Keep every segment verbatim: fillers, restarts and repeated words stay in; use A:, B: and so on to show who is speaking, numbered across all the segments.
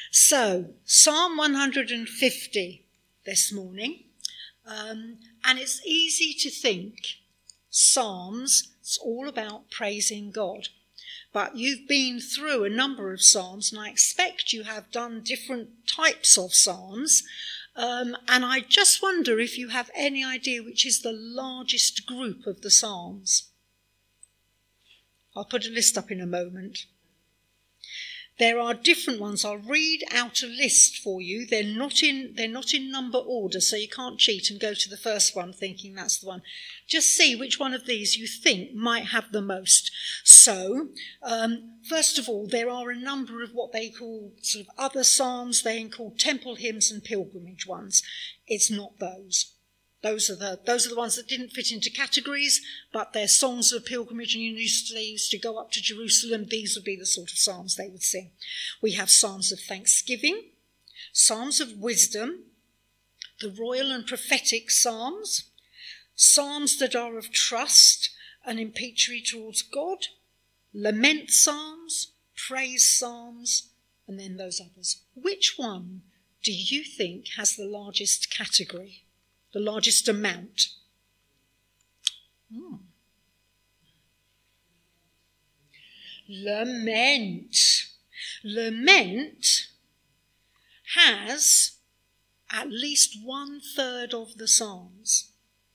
A: So, Psalm one hundred fifty this morning. Um, and it's easy to think Psalms, it's all about praising God. But you've been through a number of Psalms, and I expect you have done different types of Psalms. Um, and I just wonder if you have any idea which is the largest group of the Psalms. I'll put a list up in a moment. There are different ones. I'll read out a list for you. They're not in they're not in number order, so you can't cheat and go to the first one thinking that's the one. Just see which one of these you think might have the most. So, um, first of all, there are a number of what they call sort of other psalms. They call temple hymns and pilgrimage ones. It's not those. Those are the those are the ones that didn't fit into categories, but they're songs of pilgrimage, and you used to, they used to go up to Jerusalem. These would be the sort of psalms they would sing. We have psalms of thanksgiving, psalms of wisdom, the royal and prophetic psalms, psalms that are of trust and impeachment towards God, lament psalms, praise psalms, and then those others. Which one do you think has the largest category? The largest amount? Hmm. Lament. Lament has at least one third of the Psalms.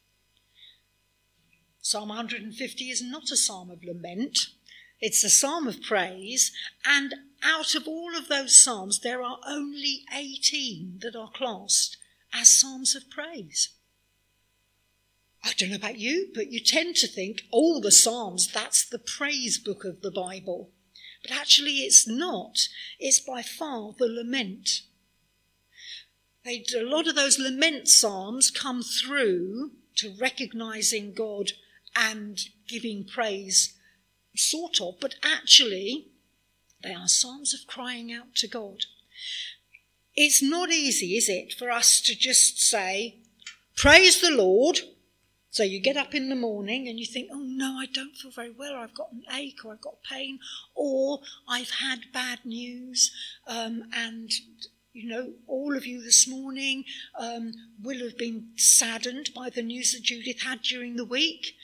A: Psalm one hundred fifty is not a psalm of lament. It's a psalm of praise. And out of all of those psalms, there are only eighteen that are classed as psalms of praise. I don't know about you, but you tend to think, oh, the Psalms, that's the praise book of the Bible. But actually it's not. It's by far the lament. They, a lot of those lament psalms come through to recognising God and giving praise, sort of, but actually they are psalms of crying out to God. It's not easy, is it, for us to just say, praise the Lord. So you get up in the morning and you think, oh no, I don't feel very well, I've got an ache, or I've got pain, or I've had bad news. Um, and, you know, all of you this morning um, will have been saddened by the news that Judith had during the week.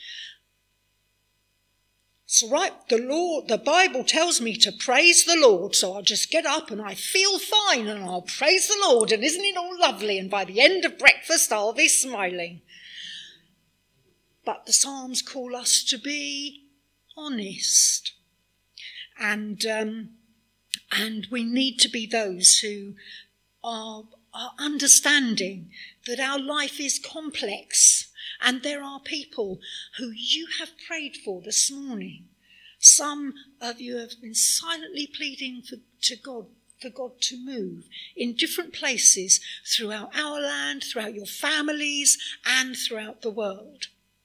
A: So right, the Lord, the Bible tells me to praise the Lord, so I'll just get up and I feel fine and I'll praise the Lord, and isn't it all lovely? And by the end of breakfast, I'll be smiling. But the Psalms call us to be honest, and um, and we need to be those who are, are understanding that our life is complex. And there are people who you have prayed for this morning. Some of you have been silently pleading for, to God, for God to move in different places throughout our land, throughout your families, and throughout the world.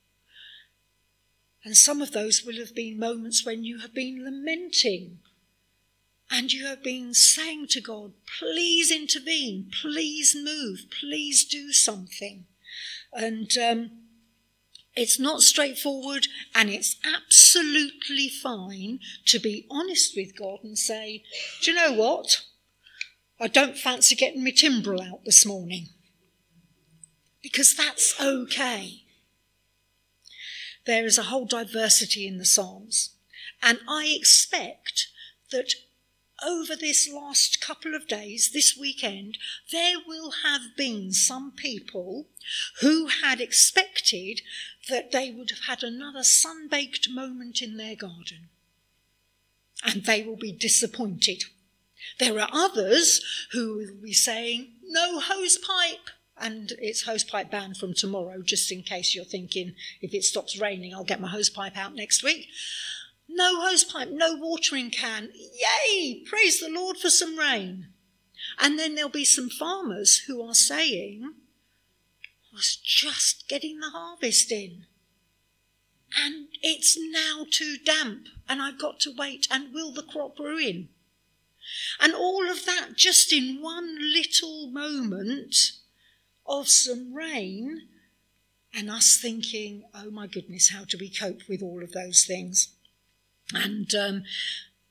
A: And some of those will have been moments when you have been lamenting and you have been saying to God, please intervene, please move, please do something. And um, it's not straightforward, and it's absolutely fine to be honest with God and say, do you know what? I don't fancy getting my timbrel out this morning. Because that's okay. There is a whole diversity in the Psalms. And I expect that over this last couple of days, this weekend, there will have been some people who had expected that they would have had another sun-baked moment in their garden. And they will be disappointed. There are others who will be saying, no hose pipe. And it's hosepipe ban from tomorrow, just in case you're thinking, if it stops raining, I'll get my hosepipe out next week. No hosepipe, no watering can. Yay! Praise the Lord for some rain. And then there'll be some farmers who are saying, I was just getting the harvest in. And it's now too damp, and I've got to wait, and will the crop ruin? And all of that just in one little moment of some rain, and us thinking, oh my goodness, how do we cope with all of those things? And um,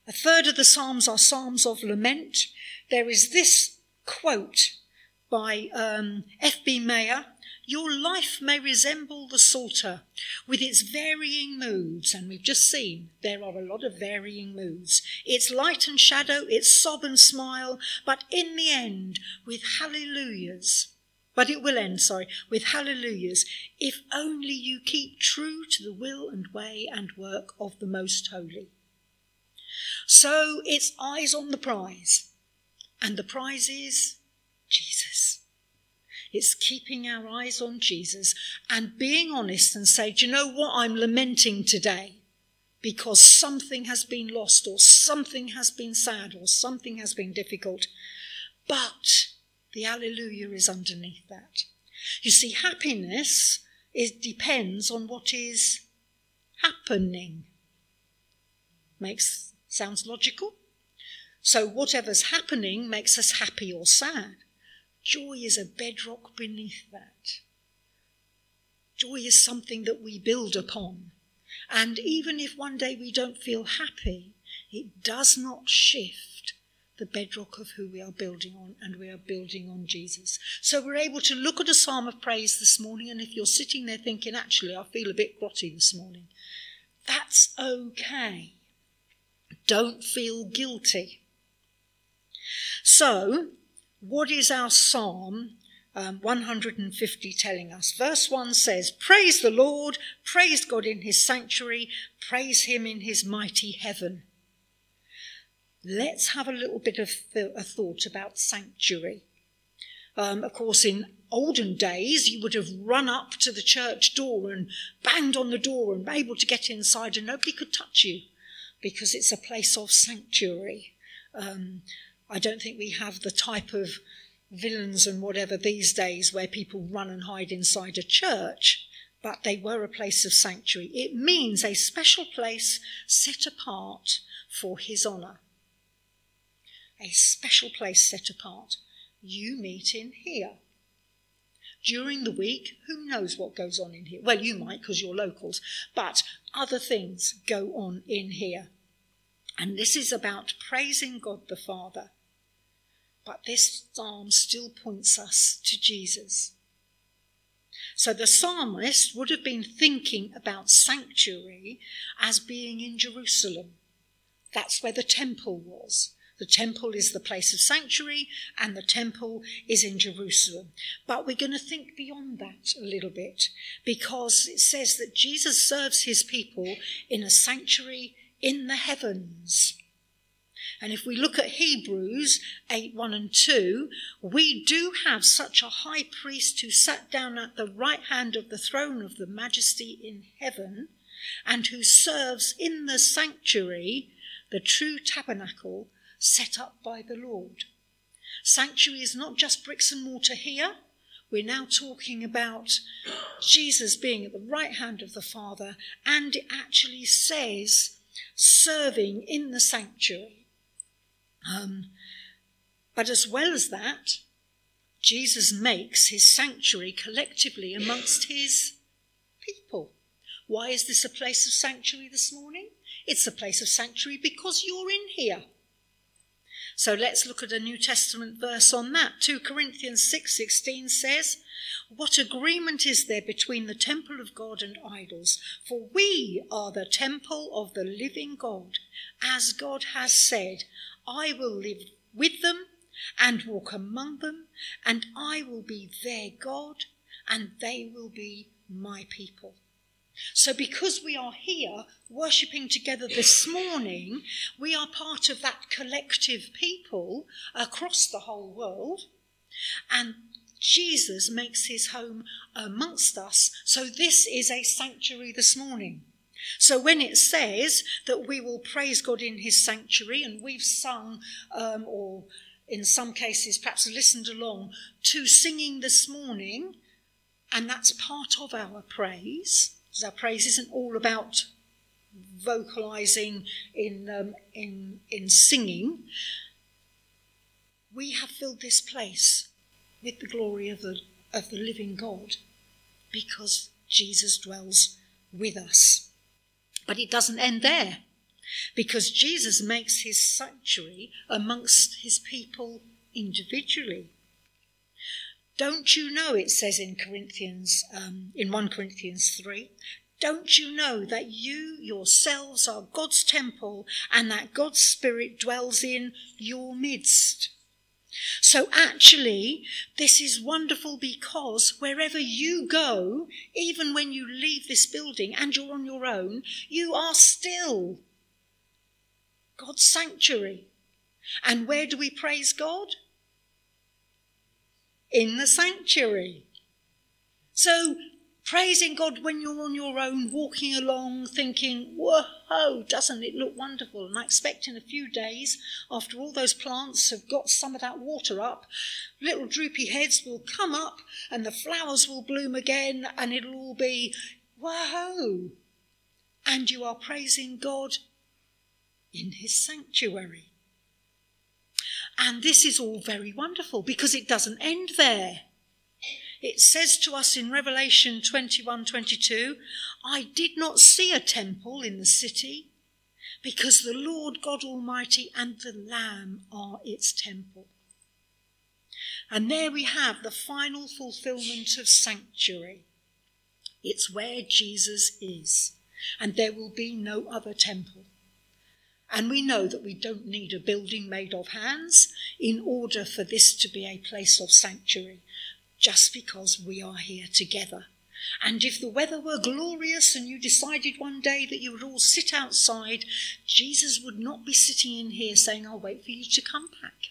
A: A third of the Psalms are Psalms of lament. There is this quote by um, F B Meyer: "Your life may resemble the Psalter with its varying moods," and we've just seen there are a lot of varying moods, "its light and shadow, its sob and smile, but in the end with hallelujahs. But it will end, sorry, with hallelujahs, if only you keep true to the will and way and work of the Most Holy." So it's eyes on the prize, and the prize is Jesus. It's keeping our eyes on Jesus and being honest and say, do you know what, I'm lamenting today because something has been lost or something has been sad or something has been difficult. But the hallelujah is underneath that. You see, happiness it depends on what is happening. Makes sounds logical? So whatever's happening makes us happy or sad. Joy is a bedrock beneath that. Joy is something that we build upon. And even if one day we don't feel happy, it does not shift the bedrock of who we are building on, and we are building on Jesus. So we're able to look at a psalm of praise this morning, and if you're sitting there thinking, actually, I feel a bit grotty this morning, that's okay. Don't feel guilty. So, what is our Psalm um, one hundred fifty telling us? Verse one says, "Praise the Lord, praise God in his sanctuary, praise him in his mighty heaven." Let's have a little bit of th- a thought about sanctuary. Um, of course, in olden days, you would have run up to the church door and banged on the door and been able to get inside, and nobody could touch you because it's a place of sanctuary. Um, I don't think we have the type of villains and whatever these days where people run and hide inside a church, but they were a place of sanctuary. It means a special place set apart for his honour. A special place set apart. You meet in here. During the week, who knows what goes on in here? Well, you might because you're locals, but other things go on in here. And this is about praising God the Father. But this psalm still points us to Jesus. So the psalmist would have been thinking about sanctuary as being in Jerusalem. That's where the temple was. The temple is the place of sanctuary, and the temple is in Jerusalem. But we're going to think beyond that a little bit, because it says that Jesus serves his people in a sanctuary in the heavens. And if we look at Hebrews eight, one and two, we do have such a high priest who sat down at the right hand of the throne of the majesty in heaven, and who serves in the sanctuary, the true tabernacle, set up by the Lord. Sanctuary is not just bricks and mortar here. We're now talking about Jesus being at the right hand of the Father, and it actually says serving in the sanctuary. Um, but as well as that, Jesus makes his sanctuary collectively amongst his people. Why is this a place of sanctuary this morning? It's a place of sanctuary because you're in here. So let's look at a New Testament verse on that. two Corinthians six sixteen says, "What agreement is there between the temple of God and idols? For we are the temple of the living God. As God has said, I will live with them and walk among them, and I will be their God, and they will be my people." So because we are here worshipping together this morning, we are part of that collective people across the whole world, and Jesus makes his home amongst us. So this is a sanctuary this morning. So when it says that we will praise God in his sanctuary, and we've sung, um, or in some cases perhaps listened along to singing this morning, and that's part of our praise. Because our praise isn't all about vocalising in, um, in, in singing. We have filled this place with the glory of the, of the living God because Jesus dwells with us. But it doesn't end there. because Jesus makes his sanctuary amongst his people individually. Don't you know, it says in Corinthians, um, in First Corinthians three, don't you know that you yourselves are God's temple and that God's Spirit dwells in your midst? So actually, this is wonderful because wherever you go, even when you leave this building and you're on your own, you are still God's sanctuary. And where do we praise God? In the sanctuary. So praising God when you're on your own, walking along, thinking, whoa, doesn't it look wonderful? And I expect in a few days, after all those plants have got some of that water up, little droopy heads will come up and the flowers will bloom again and it'll all be, whoa. And you are praising God in his sanctuary. And this is all very wonderful because it doesn't end there. It says to us in Revelation twenty-one twenty-two, I did not see a temple in the city because the Lord God Almighty and the Lamb are its temple. And there we have the final fulfillment of sanctuary. It's where Jesus is, and there will be no other temple. And we know that we don't need a building made of hands in order for this to be a place of sanctuary, just because we are here together. And if the weather were glorious and you decided one day that you would all sit outside, Jesus would not be sitting in here saying, I'll wait for you to come back.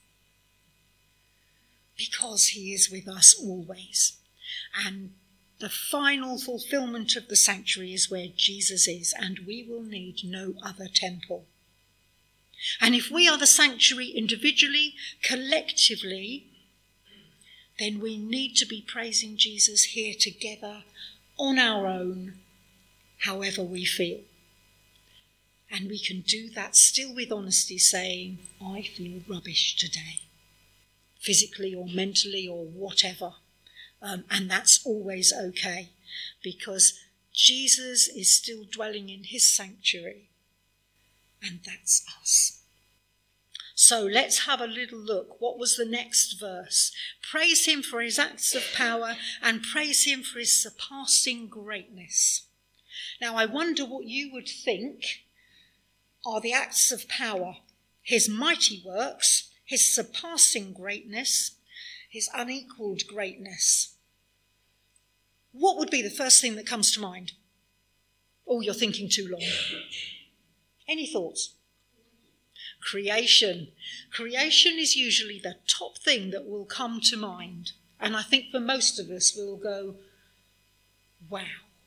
A: Because he is with us always. And the final fulfillment of the sanctuary is where Jesus is, and we will need no other temple. And if we are the sanctuary individually, collectively, then we need to be praising Jesus here together on our own, however we feel. And we can do that still with honesty, saying, I feel rubbish today, physically or mentally or whatever. Um, and that's always okay, because Jesus is still dwelling in his sanctuary, and that's us. So let's have a little look. What was the next verse? Praise him for his acts of power and praise him for his surpassing greatness. Now, I wonder what you would think are the acts of power: his mighty works, his surpassing greatness, his unequaled greatness. What would be the first thing that comes to mind? Oh, you're thinking too long. Any thoughts? Creation. Creation is usually the top thing that will come to mind. And I think for most of us, we'll go, wow.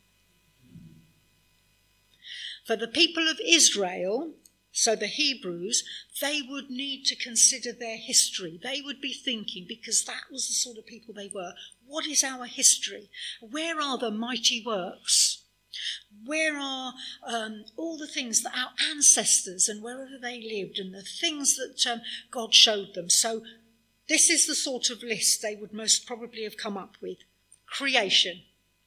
A: For the people of Israel, so the Hebrews, they would need to consider their history. They would be thinking, because that was the sort of people they were, what is our history? Where are the mighty works? Where are um, all the things that our ancestors and wherever they lived and the things that um, God showed them? So this is the sort of list they would most probably have come up with. Creation.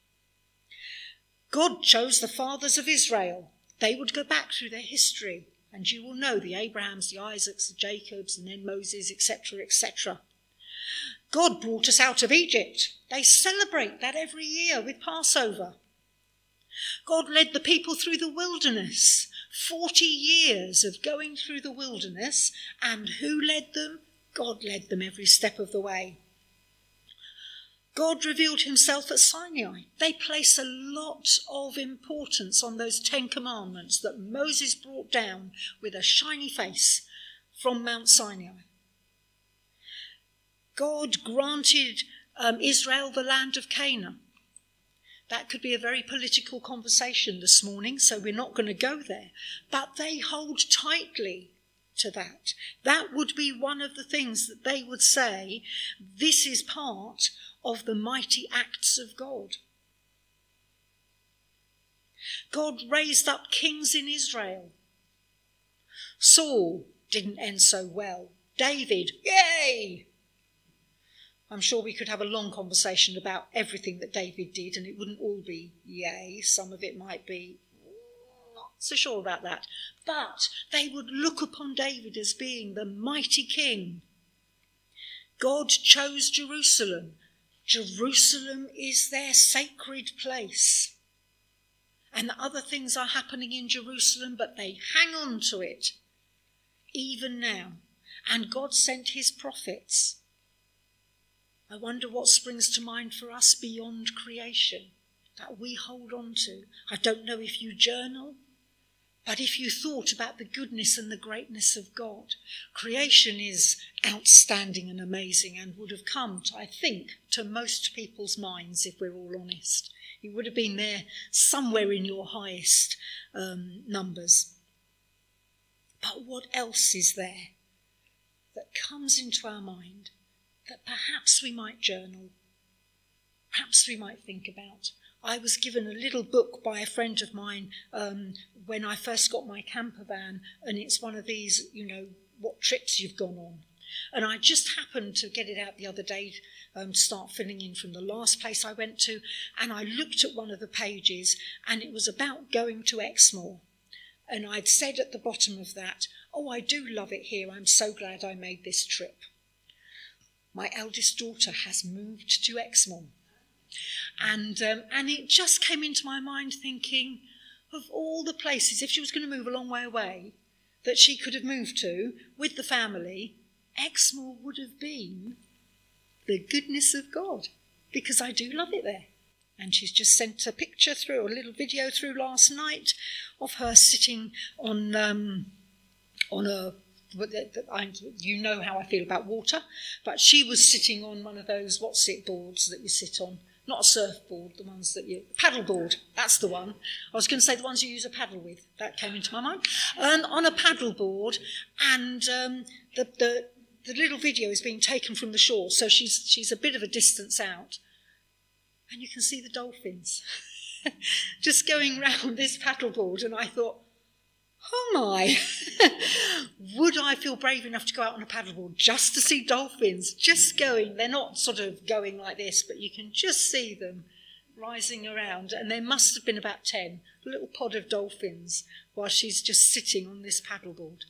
A: God chose the fathers of Israel. They would go back through their history, and you will know the Abrahams, the Isaacs, the Jacobs, and then Moses, et cetera, et cetera. God brought us out of Egypt. They celebrate that every year with Passover. God led the people through the wilderness, forty years of going through the wilderness, and who led them? God led them every step of the way. God revealed himself at Sinai. They place a lot of importance on those Ten Commandments that Moses brought down with a shiny face from Mount Sinai. God granted um, Israel the land of Canaan. That could be a very political conversation this morning, so we're not going to go there. But they hold tightly to that. That would be one of the things that they would say, this is part of the mighty acts of God. God raised up kings in Israel. Saul didn't end so well. David, yay! I'm sure we could have a long conversation about everything that David did, and it wouldn't all be yay. Some of it might be not so sure about that. But they would look upon David as being the mighty king. God chose Jerusalem. Jerusalem is their sacred place. And other things are happening in Jerusalem, but they hang on to it, even now. And God sent his prophets. I wonder what springs to mind for us beyond creation that we hold on to. I don't know if you journal, but if you thought about the goodness and the greatness of God, creation is outstanding and amazing and would have come, to, I think, to most people's minds if we're all honest. It would have been there somewhere in your highest um, numbers. But what else is there that comes into our mind that perhaps we might journal, perhaps we might think about? I was given a little book by a friend of mine um, when I first got my camper van, and it's one of these, you know, what trips you've gone on. And I just happened to get it out the other day um, to start filling in from the last place I went to, and I looked at one of the pages, and it was about going to Exmoor. And I'd said at the bottom of that, oh, I do love it here. I'm so glad I made this trip. My eldest daughter has moved to Exmoor. And um, and it just came into my mind thinking of all the places, if she was going to move a long way away, that she could have moved to with the family, Exmoor would have been the goodness of God, because I do love it there. And she's just sent a picture through, a little video through last night of her sitting on um, on a, you know how I feel about water, but she was sitting on one of those, what's it, boards that you sit on. Not a surfboard, the ones that you... Paddleboard, that's the one. I was going to say the ones you use a paddle with. That came into my mind. Um, on a paddleboard, and um, the, the the little video is being taken from the shore, so she's she's a bit of a distance out. And you can see the dolphins just going round this paddleboard, and I thought, oh my, would I feel brave enough to go out on a paddleboard just to see dolphins, just going? They're not sort of going like this, but you can just see them rising around. And there must have been about ten, a little pod of dolphins, while she's just sitting on this paddleboard.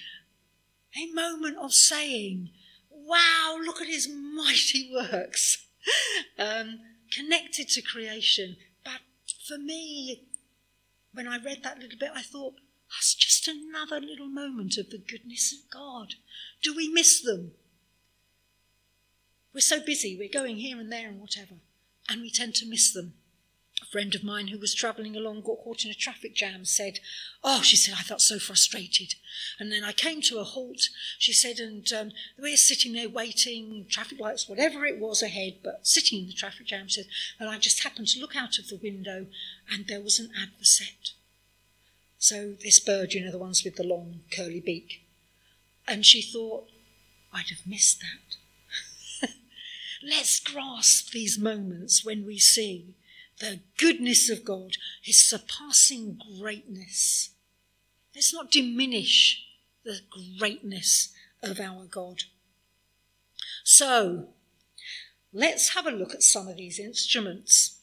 A: A moment of saying, wow, look at his mighty works, um, connected to creation. But for me, when I read that little bit, I thought, that's just another little moment of the goodness of God. Do we miss them? We're so busy, we're going here and there and whatever, and we tend to miss them. A friend of mine who was travelling along, got caught in a traffic jam, said, oh, she said, I felt so frustrated. And then I came to a halt, she said, and um, we're sitting there waiting, traffic lights, whatever it was ahead, but sitting in the traffic jam, said, and I just happened to look out of the window, and there was an adverset. So this bird, you know, the ones with the long curly beak. And she thought, I'd have missed that. Let's grasp these moments when we see the goodness of God, his surpassing greatness. Let's not diminish the greatness of our God. So, let's have a look at some of these instruments.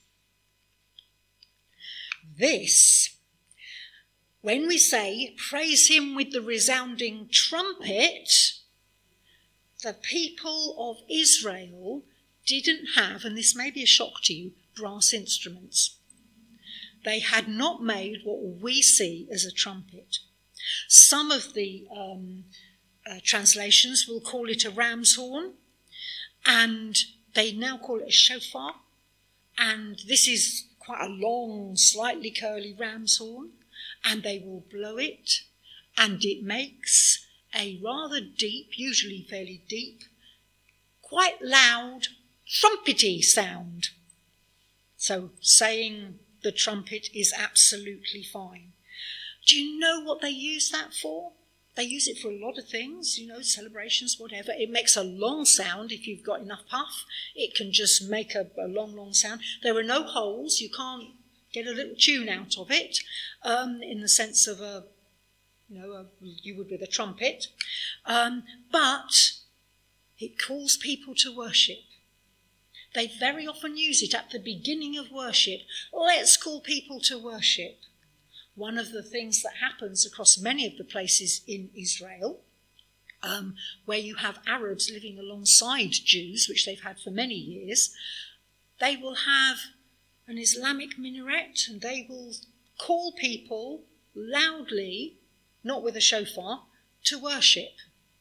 A: This, when we say, praise him with the resounding trumpet, the people of Israel didn't have, and this may be a shock to you, brass instruments. They had not made what we see as a trumpet. Some of the um, uh, translations will call it a ram's horn, and they now call it a shofar, and this is quite a long, slightly curly ram's horn, and they will blow it, and it makes a rather deep, usually fairly deep, quite loud, trumpety sound. So saying the trumpet is absolutely fine. Do you know what they use that for? They use it for a lot of things, you know, celebrations, whatever. It makes a long sound if you've got enough puff. It can just make a, a long, long sound. There are no holes. You can't get a little tune out of it um, in the sense of a, you know, a, you would with a trumpet. Um, but it calls people to worship. They very often use it at the beginning of worship. Let's call people to worship. one of the things that happens across many of the places in Israel, um, where you have Arabs living alongside Jews, which they've had for many years, they will have an Islamic minaret and they will call people loudly, not with a shofar, to worship.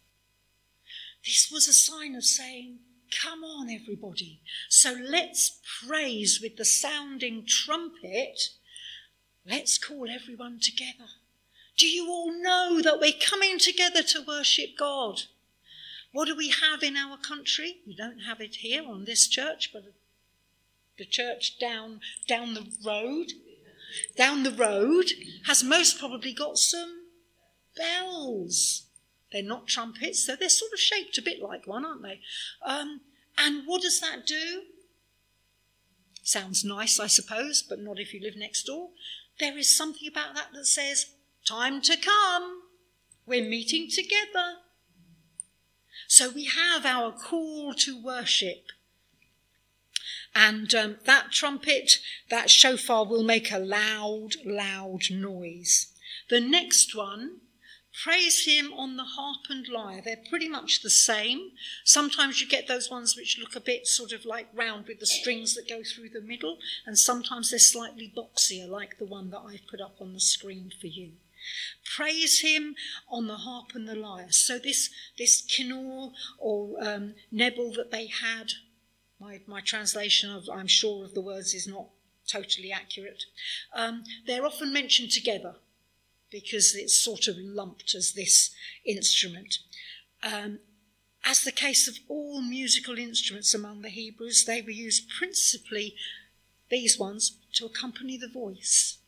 A: This was a sign of saying, come on, everybody. So let's praise with the sounding trumpet. Let's call everyone together. Do you all know that we're coming together to worship God? What do we have in our country? We don't have it here on this church, but the church down, down the road, down the road has most probably got some bells. They're not trumpets, so they're sort of shaped a bit like one, aren't they? Um, and what does that do? Sounds nice, I suppose, but not if you live next door. There is something about that that says, time to come. We're meeting together. So we have our call to worship. And um, that trumpet, that shofar will make a loud, loud noise. The next one, praise him on the harp and lyre. They're pretty much the same. Sometimes you get those ones which look a bit sort of like round with the strings that go through the middle, and sometimes they're slightly boxier, like the one that I've put up on the screen for you. Praise him on the harp and the lyre. So this, this kinnor or um, nebel that they had, my, my translation of, I'm sure, of the words is not totally accurate. Um, they're often mentioned together, because it's sort of lumped as this instrument. Um, as the case of all musical instruments among the Hebrews, they were used principally, these ones, to accompany the voice.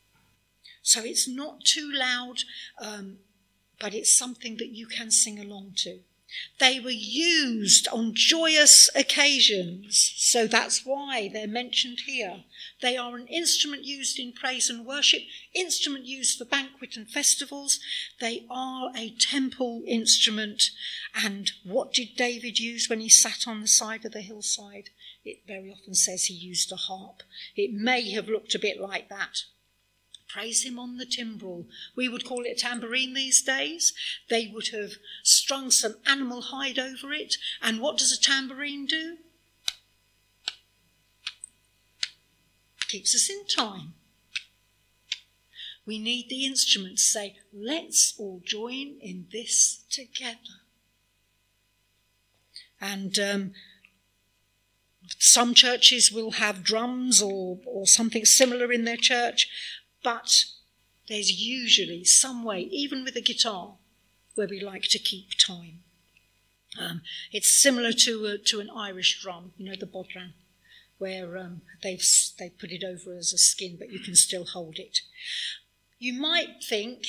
A: So it's not too loud, um, but it's something that you can sing along to. They were used on joyous occasions, so that's why they're mentioned here. They are an instrument used in praise and worship, instrument used for banquet and festivals. They are a temple instrument. And what did David use when he sat on the side of the hillside? It very often says he used a harp. It may have looked a bit like that. Praise him on the timbrel. We would call it a tambourine these days. They would have strung some animal hide over it. And what does a tambourine do? Keeps us in time. We need the instrument to say, let's all join in this together. And um, some churches will have drums or, or something similar in their church. But there's usually some way, even with a guitar, where we like to keep time. Um, it's similar to a, to an Irish drum, you know, the bodhran, where um, they've they put it over as a skin, but you can still hold it. You might think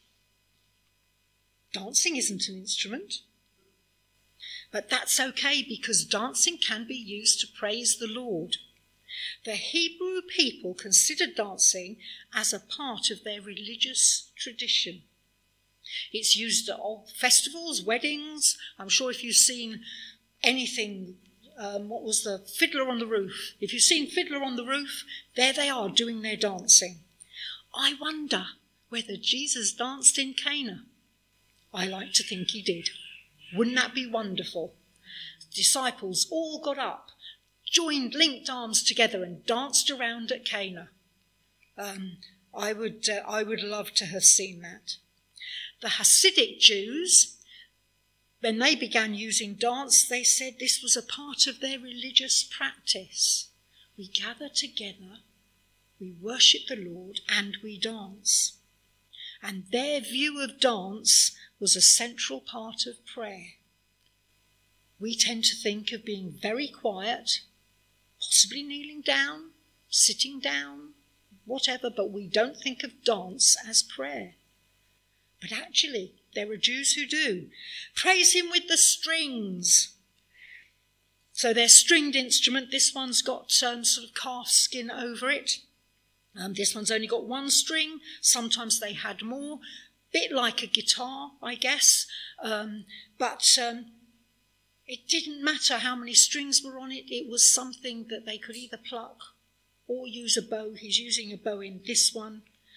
A: dancing isn't an instrument, but that's okay because dancing can be used to praise the Lord. The Hebrew people considered dancing as a part of their religious tradition. It's used at all festivals, weddings. I'm sure if you've seen anything, um, what was the Fiddler on the Roof? If you've seen Fiddler on the Roof, there they are doing their dancing. I wonder whether Jesus danced in Cana. I like to think he did. Wouldn't that be wonderful? Disciples all got up, joined, linked arms together and danced around at Cana. Um, I would uh, I would love to have seen that. The Hasidic Jews, when they began using dance, they said this was a part of their religious practice. We gather together, we worship the Lord, and we dance. And their view of dance was a central part of prayer. We tend to think of being very quiet, possibly kneeling down, sitting down, whatever, but we don't think of dance as prayer. But actually, there are Jews who do. Praise him with the strings. So their stringed instrument, this one's got um, sort of calf skin over it. Um, this one's only got one string. Sometimes they had more. Bit like a guitar, I guess. Um, but um, it didn't matter how many strings were on it. It was something that they could either pluck or use a bow. He's using a bow in this one.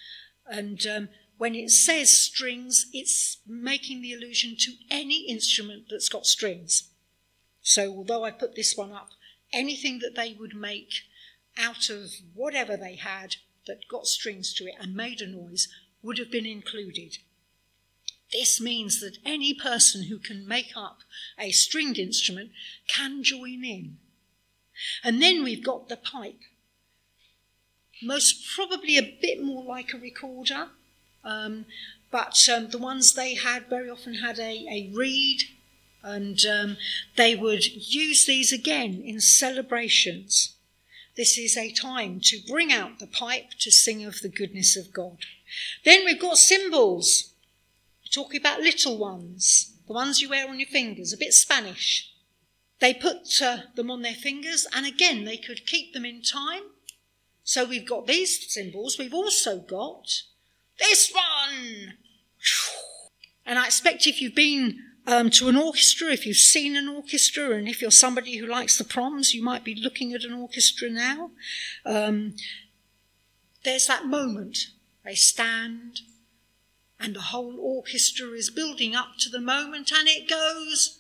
A: And um, when it says strings, it's making the allusion to any instrument that's got strings. So although I put this one up, anything that they would make out of whatever they had that got strings to it and made a noise would have been included. This means that any person who can make up a stringed instrument can join in. And then we've got the pipe. Most probably a bit more like a recorder, um, but um, the ones they had very often had a, a reed, and um, they would use these again in celebrations. This is a time to bring out the pipe to sing of the goodness of God. Then we've got cymbals. We're talking about little ones, the ones you wear on your fingers, a bit Spanish. They put uh, them on their fingers, and again they could keep them in time. So we've got these cymbals. We've also got this one. And I expect if you've been um, to an orchestra, if you've seen an orchestra, and if you're somebody who likes the proms, you might be looking at an orchestra now. Um, there's that moment. They stand, and the whole orchestra is building up to the moment, and it goes...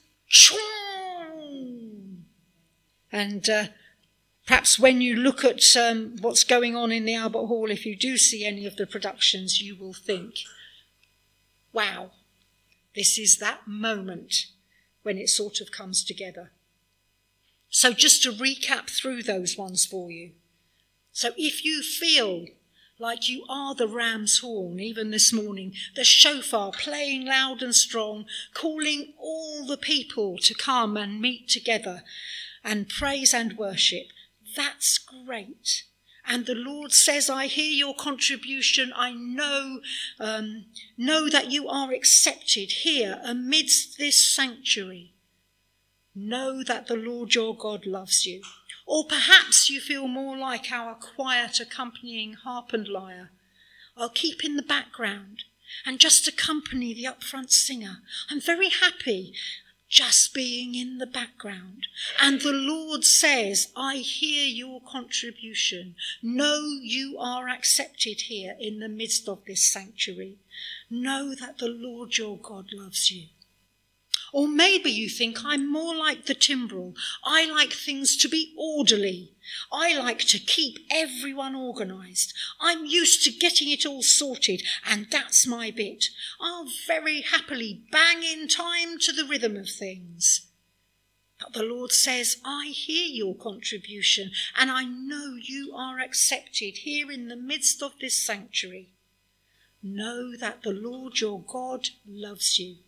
A: And... Uh, Perhaps when you look at um, what's going on in the Albert Hall, if you do see any of the productions, you will think, wow, this is that moment when it sort of comes together. So just to recap through those ones for you. So if you feel like you are the ram's horn, even this morning, the shofar playing loud and strong, calling all the people to come and meet together and praise and worship, that's great. And the Lord says, I hear your contribution. I know, um, know that you are accepted here amidst this sanctuary. Know that the Lord your God loves you. Or perhaps you feel more like our quiet accompanying harp and lyre. I'll keep in the background and just accompany the upfront singer. I'm very happy just being in the background. And the Lord says, I hear your contribution. Know you are accepted here in the midst of this sanctuary. Know that the Lord your God loves you. Or maybe you think I'm more like the timbrel. I like things to be orderly. I like to keep everyone organised. I'm used to getting it all sorted, and that's my bit. I'll very happily bang in time to the rhythm of things. But the Lord says, I hear your contribution, and I know you are accepted here in the midst of this sanctuary. Know that the Lord your God loves you.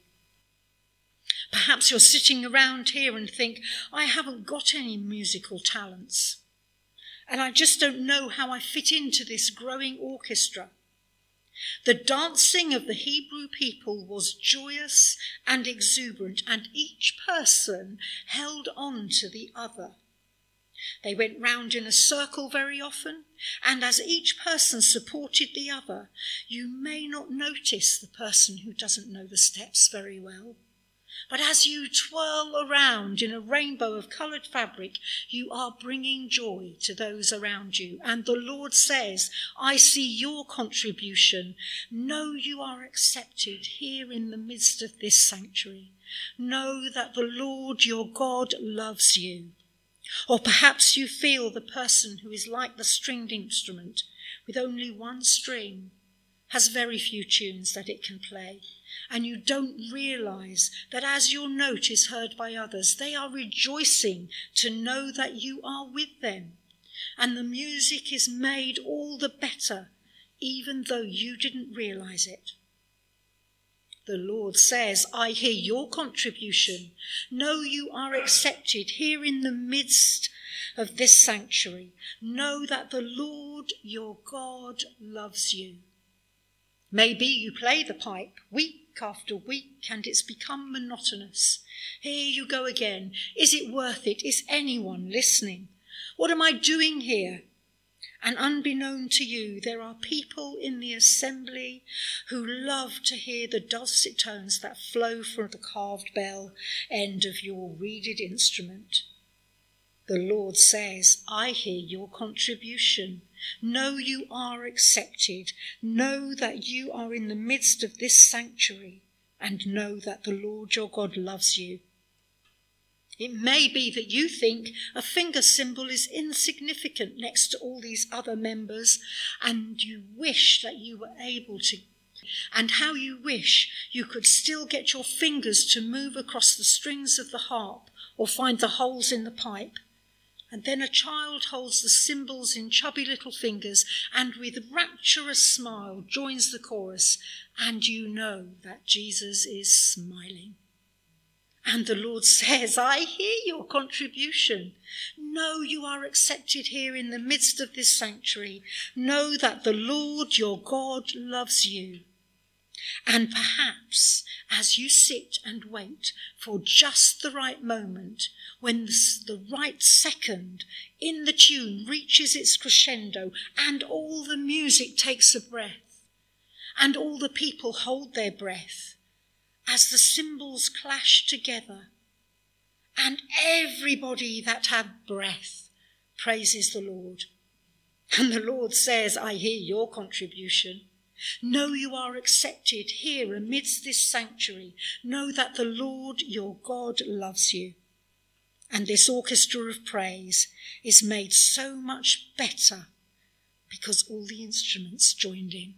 A: Perhaps you're sitting around here and think, I haven't got any musical talents, and I just don't know how I fit into this growing orchestra. The dancing of the Hebrew people was joyous and exuberant, and each person held on to the other. They went round in a circle very often, and as each person supported the other, you may not notice the person who doesn't know the steps very well. But as you twirl around in a rainbow of coloured fabric, you are bringing joy to those around you. And the Lord says, I see your contribution. Know you are accepted here in the midst of this sanctuary. Know that the Lord your God loves you. Or perhaps you feel the person who is like the stringed instrument with only one string, has very few tunes that it can play. And you don't realise that as your note is heard by others, they are rejoicing to know that you are with them. And the music is made all the better, even though you didn't realise it. The Lord says, I hear your contribution. Know you are accepted here in the midst of this sanctuary. Know that the Lord your God loves you. Maybe you play the pipe week after week and it's become monotonous. Here you go again. Is it worth it? Is anyone listening? What am I doing here? And unbeknown to you, there are people in the assembly who love to hear the dulcet tones that flow from the carved bell end of your reeded instrument. The Lord says, I hear your contribution. Know you are accepted. Know that you are in the midst of this sanctuary, and know that the Lord your God loves you. It may be that you think a finger symbol is insignificant next to all these other members, and you wish that you were able to, and how you wish you could still get your fingers to move across the strings of the harp or find the holes in the pipe. And then a child holds the cymbals in chubby little fingers and with rapturous smile joins the chorus, and you know that Jesus is smiling. And the Lord says, I hear your contribution. Know you are accepted here in the midst of this sanctuary. Know that the Lord your God loves you. And perhaps as you sit and wait for just the right moment, when the, the right second in the tune reaches its crescendo and all the music takes a breath and all the people hold their breath, as the cymbals clash together, and everybody that had breath praises the Lord. And the Lord says, I hear your contribution. Know you are accepted here amidst this sanctuary. Know that the Lord your God loves you. And this orchestra of praise is made so much better because all the instruments joined in.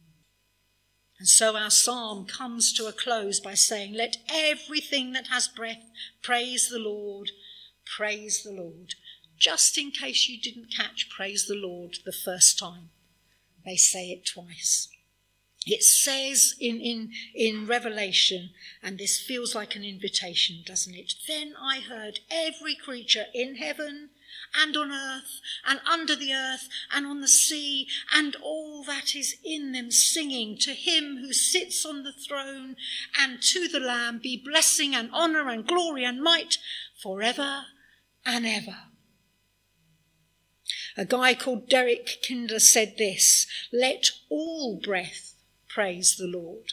A: And so our psalm comes to a close by saying, let everything that has breath praise the Lord, praise the Lord. Just in case you didn't catch praise the Lord the first time, they say it twice. It says in, in, in Revelation, and this feels like an invitation, doesn't it? Then I heard every creature in heaven and on earth and under the earth and on the sea and all that is in them singing to him who sits on the throne and to the Lamb be blessing and honour and glory and might forever and ever. A guy called Derek Kinder said this, let all breath praise the Lord.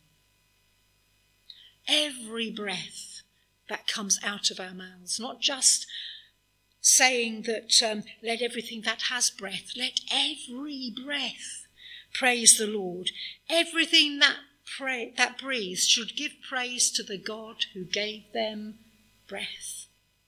A: Every breath that comes out of our mouths, not just saying that um, let everything that has breath, let every breath praise the Lord. Everything that pray, that breathes should give praise to the God who gave them breath.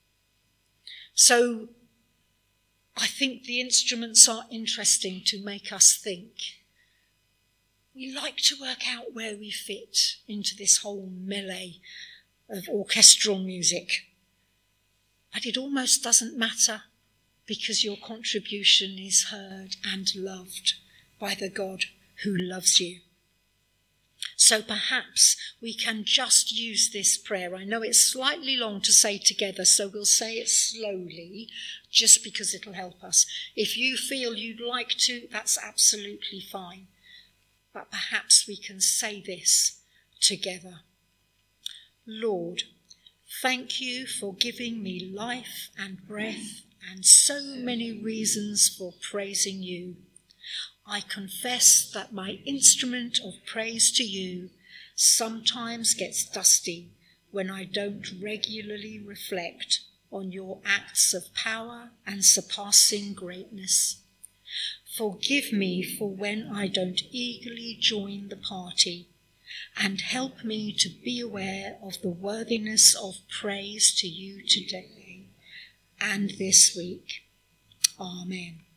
A: So I think the instruments are interesting to make us think. We like to work out where we fit into this whole melee of orchestral music. But it almost doesn't matter because your contribution is heard and loved by the God who loves you. So perhaps we can just use this prayer. I know it's slightly long to say together, so we'll say it slowly just because it'll help us. If you feel you'd like to, that's absolutely fine. But perhaps we can say this together. Lord, thank you for giving me life and breath and so many reasons for praising you. I confess that my instrument of praise to you sometimes gets dusty when I don't regularly reflect on your acts of power and surpassing greatness. Forgive me for when I don't eagerly join the party, and help me to be aware of the worthiness of praise to you today and this week. Amen.